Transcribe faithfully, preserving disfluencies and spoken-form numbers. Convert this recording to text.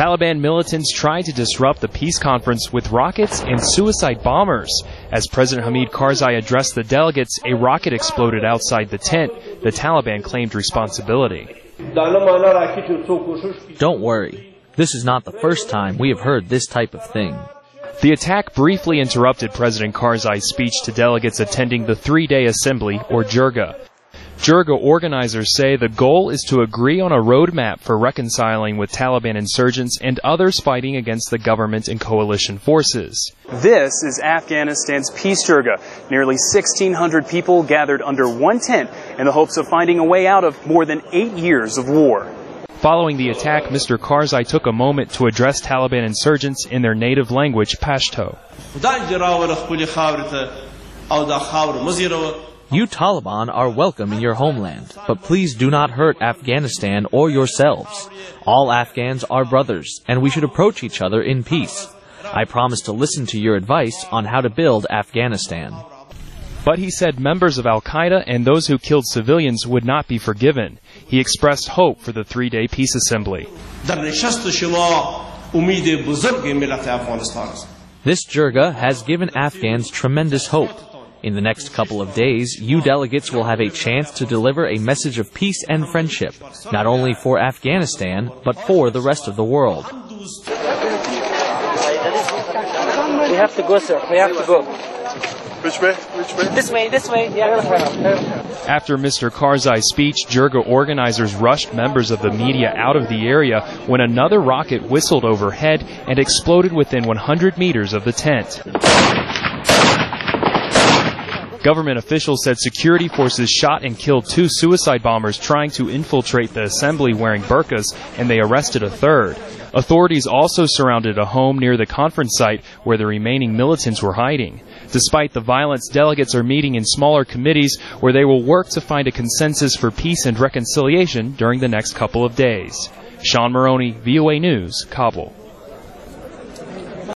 Taliban militants tried to disrupt the peace conference with rockets and suicide bombers. As President Hamid Karzai addressed the delegates, a rocket exploded outside the tent. The Taliban claimed responsibility. Don't worry. This is not the first time we have heard this type of thing. The attack briefly interrupted President Karzai's speech to delegates attending the three-day assembly, or Jirga. Jirga organizers say the goal is to agree on a roadmap for reconciling with Taliban insurgents and others fighting against the government and coalition forces. This is Afghanistan's Peace Jirga. Nearly sixteen hundred people gathered under one tent in the hopes of finding a way out of more than eight years of war. Following the attack, Mister Karzai took a moment to address Taliban insurgents in their native language, Pashto. You Taliban are welcome in your homeland, but please do not hurt Afghanistan or yourselves. All Afghans are brothers, and we should approach each other in peace. I promise to listen to your advice on how to build Afghanistan. But he said members of Al-Qaeda and those who killed civilians would not be forgiven. He expressed hope for the three-day peace assembly. This Jirga has given Afghans tremendous hope. In the next couple of days, you delegates will have a chance to deliver a message of peace and friendship, not only for Afghanistan, but for the rest of the world. We have to go, sir. We have to go. Which way? Which way? This way, this way. Yeah. After Mister Karzai's speech, Jirga organizers rushed members of the media out of the area when another rocket whistled overhead and exploded within one hundred meters of the tent. Government officials said security forces shot and killed two suicide bombers trying to infiltrate the assembly wearing burqas, and they arrested a third. Authorities also surrounded a home near the conference site where the remaining militants were hiding. Despite the violence, delegates are meeting in smaller committees where they will work to find a consensus for peace and reconciliation during the next couple of days. Sean Maroney, V O A News, Kabul.